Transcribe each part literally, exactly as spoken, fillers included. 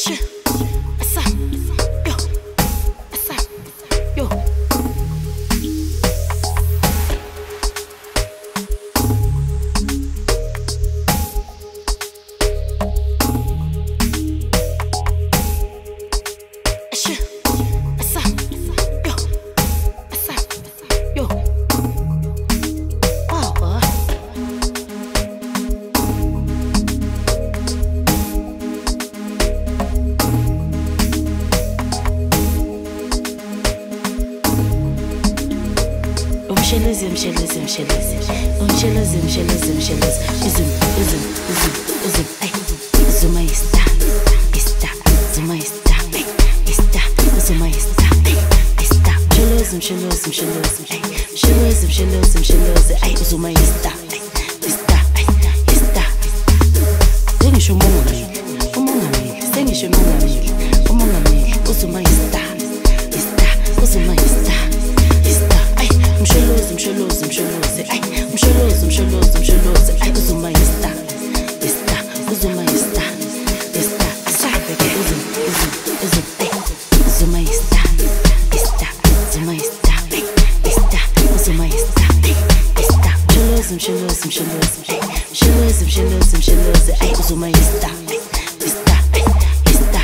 Mshelezi, mshelezi, mshelezi. Mshelezi, mshelezi, mshelezi. Uzum, uzum, uzum, uzum. Ay, zuma ista, ista, zuma ista, ista, zuma ista, ista. Mshelezi, mshelezi, mshelezi. Ay, mshelezi, mshelezi, mshelezi. Ay, zuma ista, ista, ista. Sengisho umongameli, umongameli. Sengisho umongameli, umongameli. Uzuma ista, ista, uzuma ista. Msholozi, msholozi, msholozi, ay, msholozi, msholozi, msholozi, ay, uzuma ista, ista, uzuma ista, ista, sabe que uzum, uzum, uzum, ay, uzuma ista, ista, uzuma ista, ay, ista, uzuma ista, ay, ista, msholozi, msholozi, msholozi, ay, msholozi, msholozi, msholozi, ay, uzuma ista, ista, ay, ista.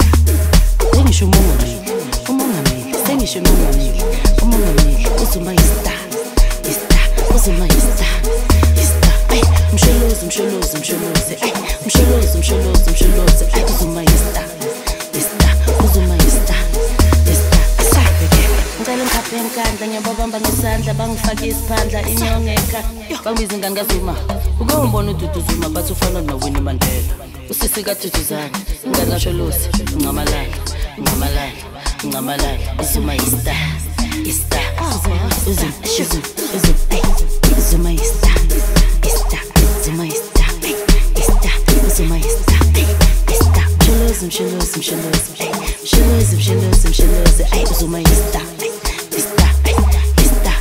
Sengisho umongameli, umongameli, sengisho umongameli, umongameli, uzuma ista, ista, uzuma ista, ista, ay, msholozi, msholozi, msholozi, ay, msholozi, msholozi, msholozi, ay, uzuma ista, ista, uzuma ista, ista, sabe ke ngicela ngikhaphe enkandla ngiyababamba ngesandla bangifake isiphandla inyongeka bangibiza ingane kaZuma uke umbona uDudu Zuma bathi ufana noWinnie Mandela usisi kaDuduzane ingane kaSholozi ncamalala ncamalala ncamalala uzuma ista, ista, uzum, uzum, uzum, ay, uzuma ista, ista, uzuma ista, ay, ista, uzuma ista, ay, ista. Msholozi, msholozi, msholozi, ay, msholozi, msholozi, msholozi, ay, uzuma ista, ista, ay, ista.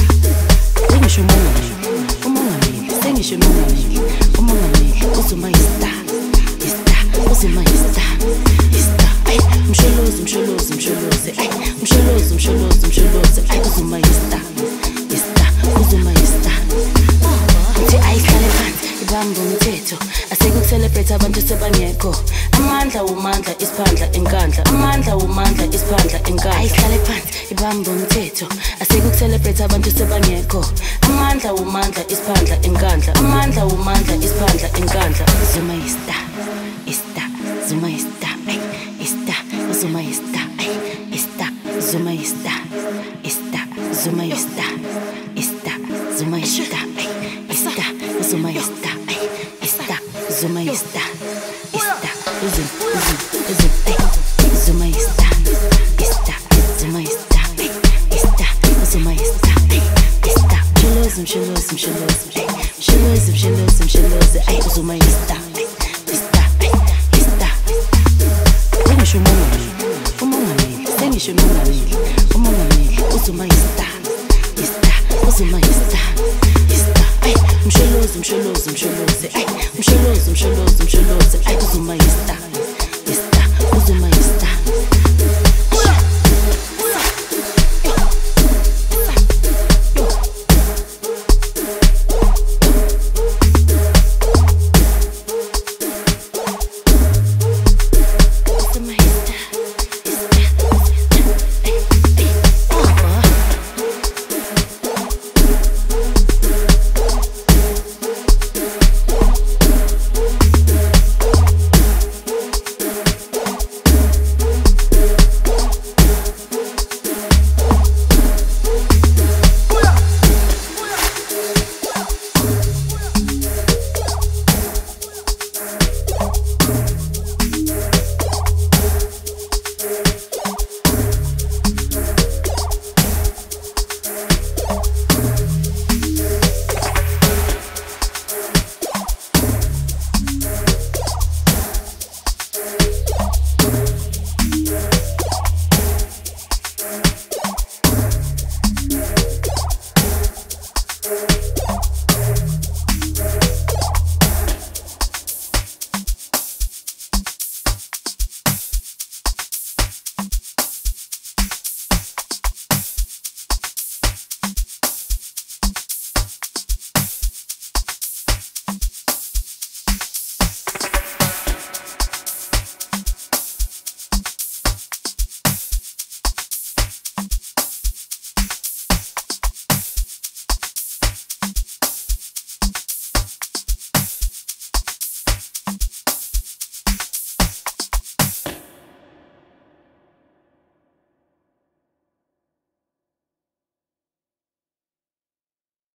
Sengisho umongameli, umongameli, sengisho umongameli, umongameli, uzuma ista, ista, uzuma ista, ista, ay, msholozi, msholozi, msholozi, ay, msholozi, msholozi, msholozi, ay, uzuma ista, ista, uzuma ista. Uthi ayihlale phansi ibambe umthetho asekucelebrate abantu sebangekho amandla umandla isiphandla enkandla amandla umandla isiphandla enkandla ayihlale phansi ibambe umthetho asekucelebrate abantu sebangekho amandla umandla isiphandla enkandla amandla umandla isiphandla enkandla uzuma ista, ista, zuma ista, ay, ista, uzuma ista, ay, ista, zuma ista, ista, zuma ista, ista, zuma ista, ay, ista, zuma ista, ay, ista, zuma ista, ista, uzum, uzum, uzum, ay, zuma ista, ista, zuma ista, ay, ista, zuma ista, ay, ista. Msholozi, msholozi, msholozi, ay, msholozi, msholozi, msholozi, ay, uzuma ista, ista, ay, ista. Sengisho umongameli, umongameli, sengisho umongameli, umongameli, uzuma ista, ista, uzuma ista, ista, ay, msholozi, msholozi, msholozi, ay, msholozi, msholozi, msholozi, ay, uzuma ista.